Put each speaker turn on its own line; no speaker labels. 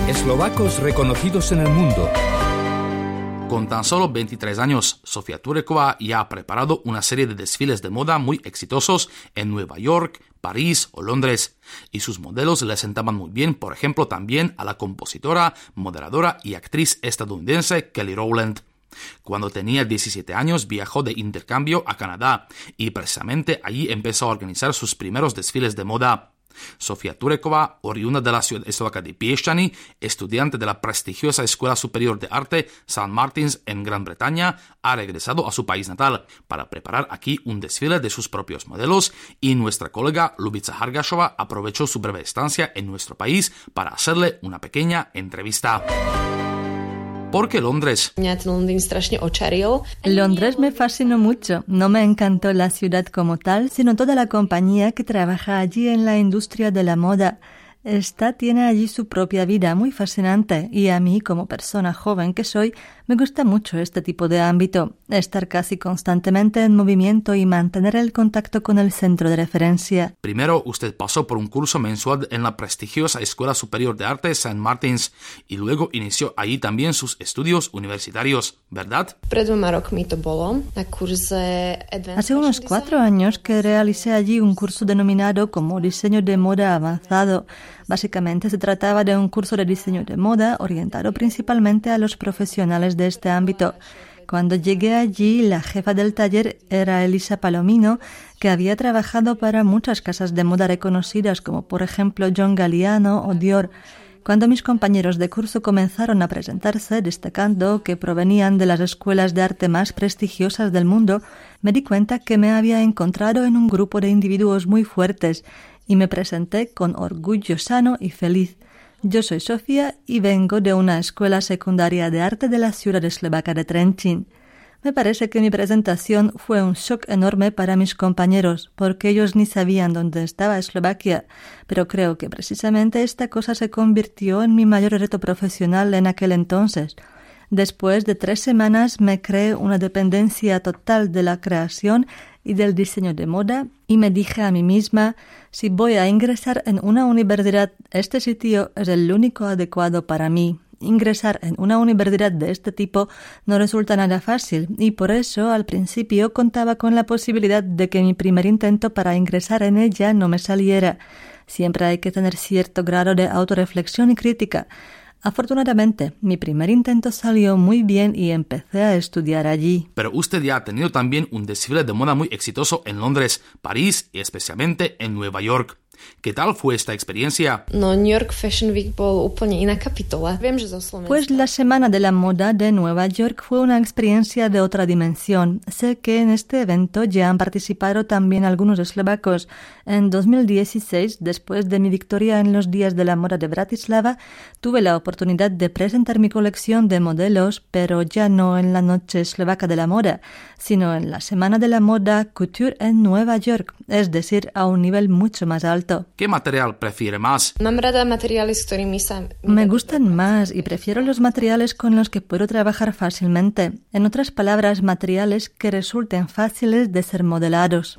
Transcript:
Eslovacos reconocidos en el mundo.
Con tan solo 23 años, Sofia Turekova ya ha preparado una serie de desfiles de moda muy exitosos en Nueva York, París o Londres, y sus modelos le sentaban muy bien, por ejemplo, también a la compositora, moderadora y actriz estadounidense Kelly Rowland. Cuando tenía 17 años viajó de intercambio a Canadá y precisamente allí empezó a organizar sus primeros desfiles de moda. Sofia Turekova, oriunda de la ciudad eslovaca de Piešťany, estudiante de la prestigiosa Escuela Superior de Arte St. Martin's en Gran Bretaña, ha regresado a su país natal para preparar aquí un desfile de sus propios modelos y nuestra colega Lubica Hargašová aprovechó su breve estancia en nuestro país para hacerle una pequeña entrevista. ¿Por qué Londres?
Londres me fascinó mucho. No me encantó la ciudad como tal, sino toda la compañía que trabaja allí en la industria de la moda. Esta tiene allí su propia vida muy fascinante y a mí, como persona joven que soy, me gusta mucho este tipo de ámbito, estar casi constantemente en movimiento y mantener el contacto con el centro de referencia.
Primero usted pasó por un curso mensual en la prestigiosa Escuela Superior de Arte St. Martin's y luego inició allí también sus estudios universitarios, ¿verdad?
Hace unos 4 años que realicé allí un curso denominado como Diseño de Moda Avanzado. Básicamente se trataba de un curso de diseño de moda orientado principalmente a los profesionales de este ámbito. Cuando llegué allí, la jefa del taller era Elisa Palomino, que había trabajado para muchas casas de moda reconocidas como por ejemplo John Galliano o Dior. Cuando mis compañeros de curso comenzaron a presentarse, destacando que provenían de las escuelas de arte más prestigiosas del mundo, me di cuenta que me había encontrado en un grupo de individuos muy fuertes y me presenté con orgullo sano y feliz. Yo soy Sofia y vengo de una escuela secundaria de arte de la ciudad eslovaca de Trenčín. Me parece que mi presentación fue un shock enorme para mis compañeros, porque ellos ni sabían dónde estaba Eslovaquia, pero creo que precisamente esta cosa se convirtió en mi mayor reto profesional en aquel entonces. Después de 3 semanas me creé una dependencia total de la creación y del diseño de moda y me dije a mí misma, si voy a ingresar en una universidad, este sitio es el único adecuado para mí. Ingresar en una universidad de este tipo no resulta nada fácil y por eso al principio contaba con la posibilidad de que mi primer intento para ingresar en ella no me saliera. Siempre hay que tener cierto grado de autorreflexión y crítica. Afortunadamente, mi primer intento salió muy bien y empecé a estudiar allí.
Pero usted ya ha tenido también un desfile de moda muy exitoso en Londres, París y especialmente en Nueva York. ¿Qué tal fue esta experiencia?
Pues la Semana de la Moda de Nueva York fue una experiencia de otra dimensión. Sé que en este evento ya han participado también algunos eslovacos. En 2016, después de mi victoria en los Días de la Moda de Bratislava, tuve la oportunidad de presentar mi colección de modelos, pero ya no en la Noche Eslovaca de la Moda, sino en la Semana de la Moda Couture en Nueva York, es decir, a un nivel mucho más alto.
¿Qué material prefiere más?
Me gustan más y prefiero los materiales con los que puedo trabajar fácilmente. En otras palabras, materiales que resulten fáciles de ser modelados.